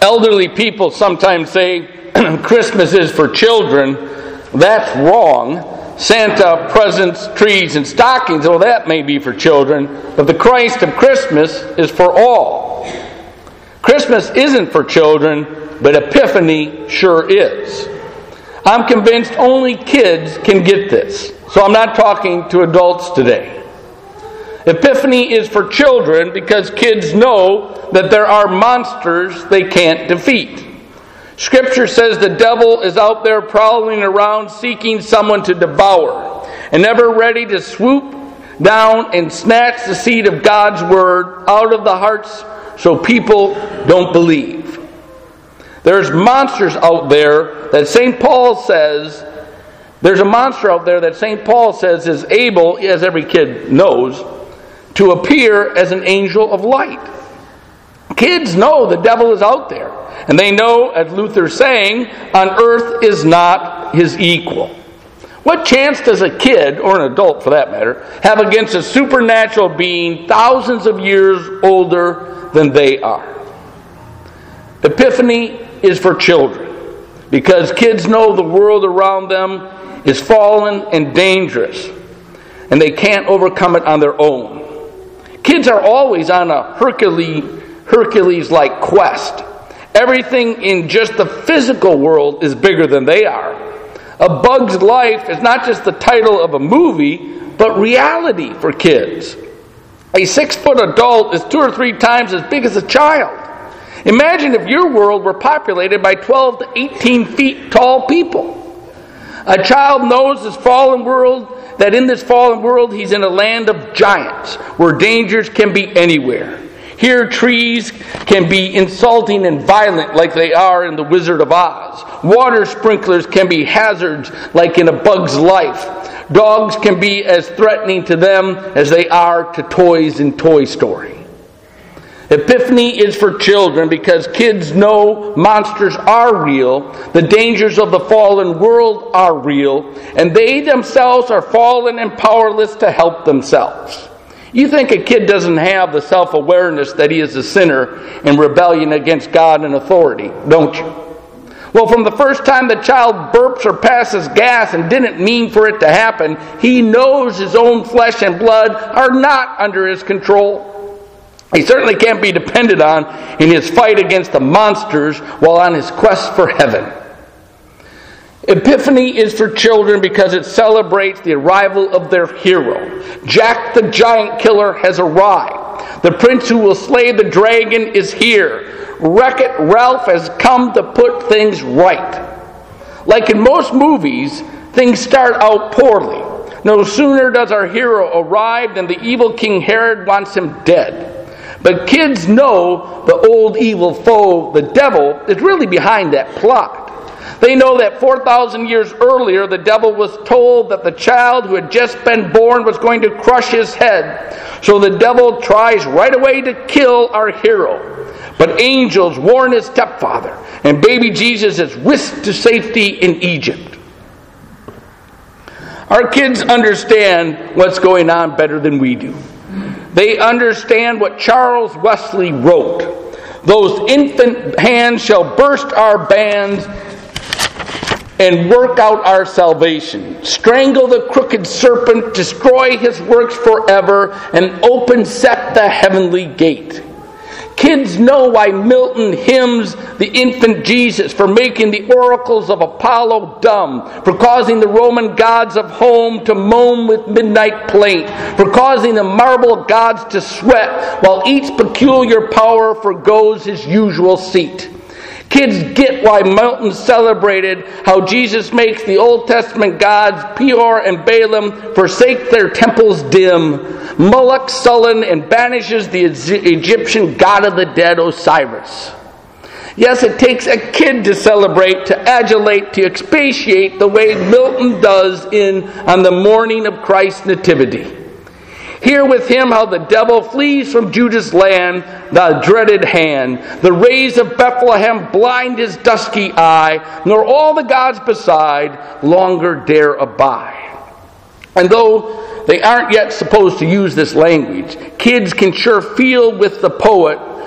Elderly people sometimes say Christmas is for children. That's wrong. Santa, presents, trees, and stockings, well, that may be for children, but the Christ of Christmas is for all. Christmas isn't for children, but Epiphany sure is. I'm convinced only kids can get this, so I'm not talking to adults today. Epiphany is for children because kids know that there are monsters they can't defeat. Scripture says the devil is out there prowling around seeking someone to devour, and ever ready to swoop down and snatch the seed of God's word out of the hearts so people don't believe. There's monsters out there that St. Paul says, there's a monster out there that St. Paul says is able, as every kid knows, to appear as an angel of light. Kids know the devil is out there. And they know, as Luther's saying, on earth is not his equal. What chance does a kid, or an adult for that matter, have against a supernatural being thousands of years older than they are? Epiphany is for children, because kids know the world around them is fallen and dangerous, and they can't overcome it on their own. Kids are always on a Hercules-like quest. Everything in just the physical world is bigger than they are. A Bug's Life is not just the title of a movie, but reality for kids. A 6-foot adult is 2 or 3 times as big as a child. Imagine if your world were populated by 12 to 18 feet tall people. A child knows this fallen world, that in this fallen world he's in a land of giants, where dangers can be anywhere. Here trees can be insulting and violent like they are in The Wizard of Oz. Water sprinklers can be hazards like in A Bug's Life. Dogs can be as threatening to them as they are to toys in Toy Story. Epiphany is for children because kids know monsters are real, the dangers of the fallen world are real, and they themselves are fallen and powerless to help themselves. You think a kid doesn't have the self-awareness that he is a sinner in rebellion against God and authority, don't you? Well, from the first time the child burps or passes gas and didn't mean for it to happen, he knows his own flesh and blood are not under his control. He certainly can't be depended on in his fight against the monsters while on his quest for heaven. Epiphany is for children because it celebrates the arrival of their hero. Jack the Giant Killer has arrived. The prince who will slay the dragon is here. Wreck-It Ralph has come to put things right. Like in most movies, things start out poorly. No sooner does our hero arrive than the evil King Herod wants him dead. But kids know the old evil foe, the devil, is really behind that plot. They know that 4,000 years earlier, the devil was told that the child who had just been born was going to crush his head. So the devil tries right away to kill our hero. But angels warn his stepfather, and baby Jesus is whisked to safety in Egypt. Our kids understand what's going on better than we do. They understand what Charles Wesley wrote. Those infant hands shall burst our bands and work out our salvation. Strangle the crooked serpent, destroy his works forever, and open set the heavenly gate. Kids know why Milton hymns the infant Jesus, for making the oracles of Apollo dumb, for causing the Roman gods of home to moan with midnight plaint, for causing the marble gods to sweat, while each peculiar power forgoes his usual seat. Kids get why Milton celebrated how Jesus makes the Old Testament gods Peor and Balaam forsake their temples dim, Moloch sullen, and banishes the Egyptian god of the dead Osiris. Yes, it takes a kid to celebrate, to adulate, to expatiate the way Milton does on the morning of Christ's nativity. Hear with him how the devil flees from Judah's land, the dreaded hand. The rays of Bethlehem blind his dusky eye, nor all the gods beside longer dare abide. And though they aren't yet supposed to use this language, kids can sure feel with the poet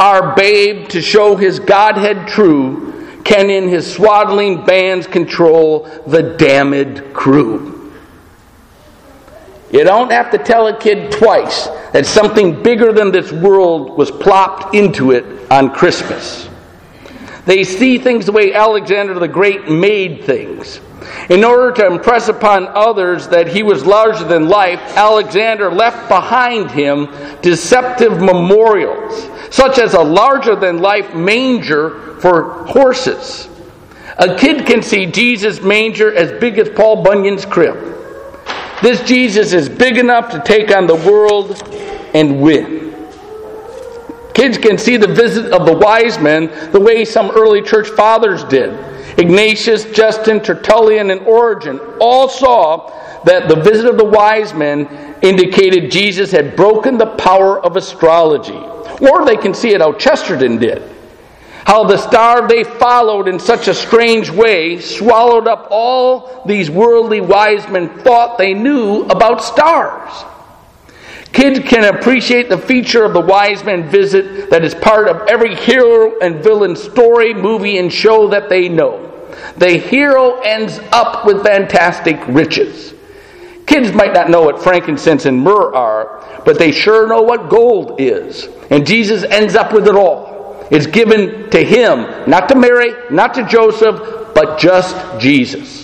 our babe, to show his Godhead true, can in his swaddling bands control the damned crew. You don't have to tell a kid twice that something bigger than this world was plopped into it on Christmas. They see things the way Alexander the Great made things. In order to impress upon others that he was larger than life, Alexander left behind him deceptive memorials, such as a larger-than-life manger for horses. A kid can see Jesus' manger as big as Paul Bunyan's crib. This Jesus is big enough to take on the world and win. Kids can see the visit of the wise men the way some early church fathers did. Ignatius, Justin, Tertullian, and Origen all saw that the visit of the wise men indicated Jesus had broken the power of astrology. Or they can see it how Chesterton did. How the star they followed in such a strange way swallowed up all these worldly wise men thought they knew about stars. Kids can appreciate the feature of the wise men visit that is part of every hero and villain story, movie, and show that they know. The hero ends up with fantastic riches. Kids might not know what frankincense and myrrh are, but they sure know what gold is. And Jesus ends up with it all. It's given to him, not to Mary, not to Joseph, but just Jesus.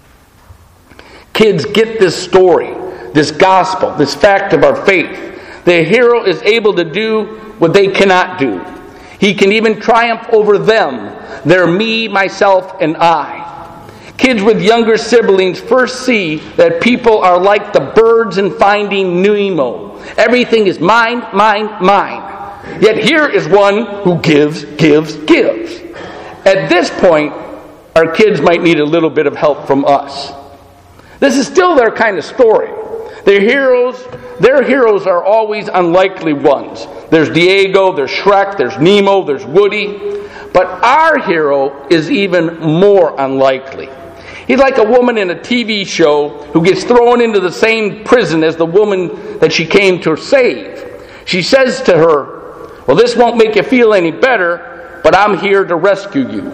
Kids get this story, this gospel, this fact of our faith. The hero is able to do what they cannot do. He can even triumph over them, their me, myself, and I. Kids with younger siblings first see that people are like the birds in Finding Nemo. Everything is mine, mine, mine. Yet here is one who gives, gives, gives. At this point, our kids might need a little bit of help from us. This is still their kind of story. Their heroes are always unlikely ones. There's Diego, there's Shrek, there's Nemo, there's Woody. But our hero is even more unlikely. He's like a woman in a TV show who gets thrown into the same prison as the woman that she came to save. She says to her, "Well, this won't make you feel any better, but I'm here to rescue you."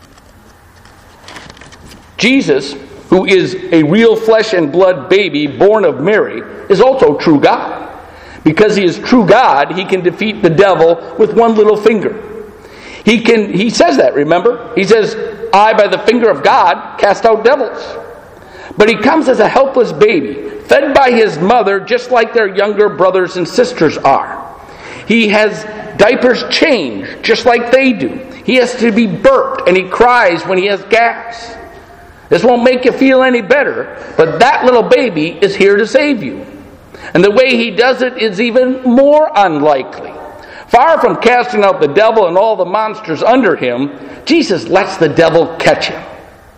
Jesus, who is a real flesh and blood baby born of Mary, is also true God. Because he is true God, he can defeat the devil with one little finger. He says that, remember? He says, "I, by the finger of God, cast out devils." But he comes as a helpless baby, fed by his mother just like their younger brothers and sisters are. He has diapers changed just like they do. He has to be burped, and he cries when he has gas. This won't make you feel any better, but that little baby is here to save you. And the way he does it is even more unlikely. Far from casting out the devil and all the monsters under him, Jesus lets the devil catch him.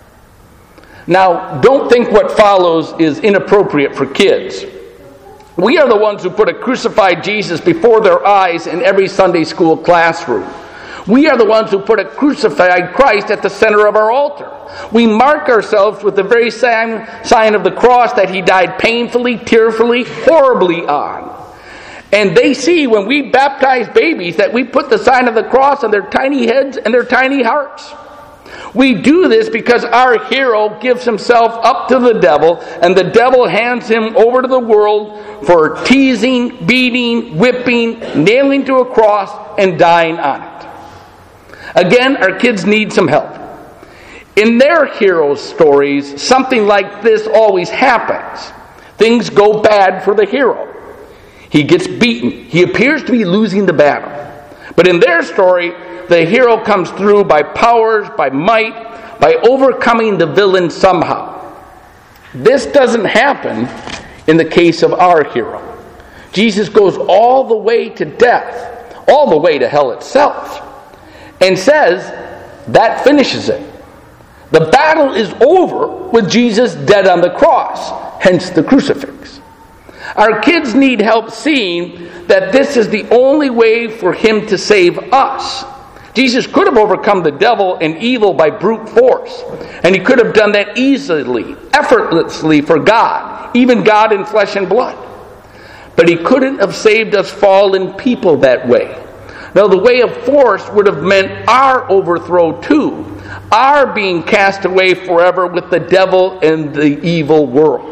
Now, don't think what follows is inappropriate for kids. We are the ones who put a crucified Jesus before their eyes in every Sunday school classroom. We are the ones who put a crucified Christ at the center of our altar. We mark ourselves with the very same sign of the cross that he died painfully, tearfully, horribly on. And they see when we baptize babies that we put the sign of the cross on their tiny heads and their tiny hearts. We do this because our hero gives himself up to the devil, and the devil hands him over to the world for teasing, beating, whipping, nailing to a cross, and dying on it. Again, our kids need some help. In their heroes' stories, something like this always happens. Things go bad for the hero. He gets beaten. He appears to be losing the battle. But in their story, the hero comes through by powers, by might, by overcoming the villain somehow. This doesn't happen in the case of our hero. Jesus goes all the way to death, all the way to hell itself, and says that finishes it. The battle is over with Jesus dead on the cross, hence the crucifix. Our kids need help seeing that this is the only way for him to save us. Jesus could have overcome the devil and evil by brute force, and he could have done that easily, effortlessly for God, even God in flesh and blood. But he couldn't have saved us fallen people that way. Now, the way of force would have meant our overthrow too, our being cast away forever with the devil and the evil world.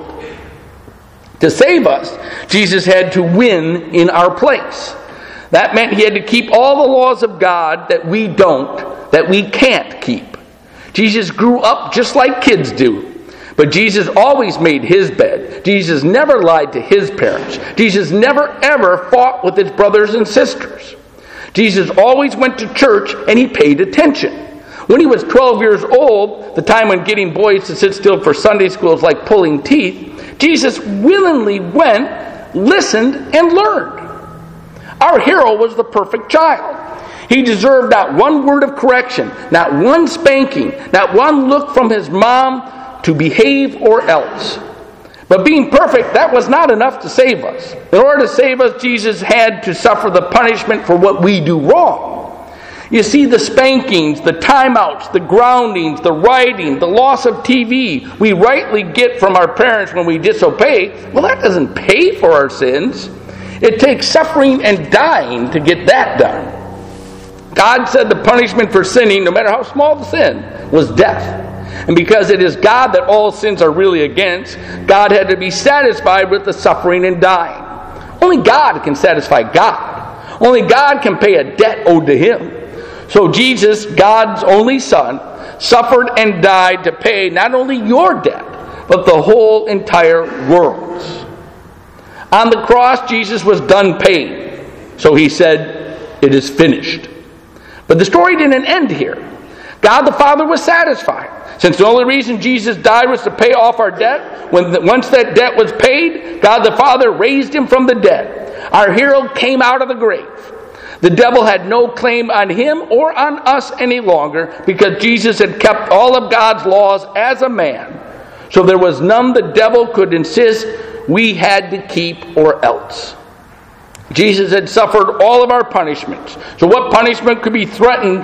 To save us, Jesus had to win in our place. That meant he had to keep all the laws of God that we can't keep. Jesus grew up just like kids do. But Jesus always made his bed. Jesus never lied to his parents. Jesus never ever fought with his brothers and sisters. Jesus always went to church and he paid attention. When he was 12 years old, the time when getting boys to sit still for Sunday school is like pulling teeth, Jesus willingly went, listened, and learned. Our hero was the perfect child. He deserved not one word of correction, not one spanking, not one look from his mom to behave or else. But being perfect, that was not enough to save us. In order to save us, Jesus had to suffer the punishment for what we do wrong. You see, the spankings, the timeouts, the groundings, the writing, the loss of TV we rightly get from our parents when we disobey, well, that doesn't pay for our sins. It takes suffering and dying to get that done. God said the punishment for sinning, no matter how small the sin, was death. And because it is God that all sins are really against, God had to be satisfied with the suffering and dying. Only God can satisfy God. Only God can pay a debt owed to him. So Jesus, God's only Son, suffered and died to pay not only your debt, but the whole entire world's. On the cross, Jesus was done paying. So he said, "It is finished." But the story didn't end here. God the Father was satisfied. Since the only reason Jesus died was to pay off our debt, once that debt was paid, God the Father raised him from the dead. Our hero came out of the grave. The devil had no claim on him or on us any longer because Jesus had kept all of God's laws as a man. So there was none the devil could insist we had to keep or else. Jesus had suffered all of our punishments. So what punishment could he threaten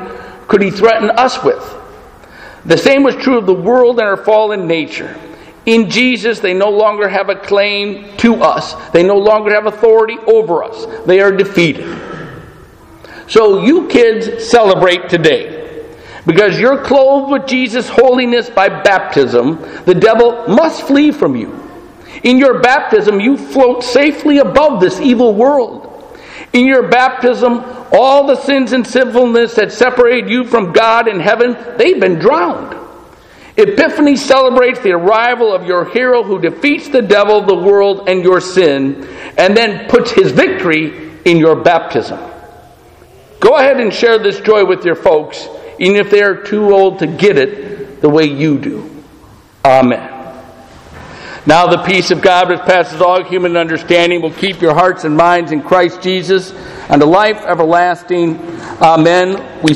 us with? The same was true of the world and our fallen nature. In Jesus, they no longer have a claim to us. They no longer have authority over us. They are defeated. So you kids celebrate today. Because you're clothed with Jesus' holiness by baptism, the devil must flee from you. In your baptism, you float safely above this evil world. In your baptism, all the sins and sinfulness that separated you from God in heaven, they've been drowned. Epiphany celebrates the arrival of your hero who defeats the devil, the world, and your sin, and then puts his victory in your baptism. Go ahead and share this joy with your folks, even if they are too old to get it the way you do. Amen. Now the peace of God, which passes all human understanding, will keep your hearts and minds in Christ Jesus unto life everlasting. Amen. We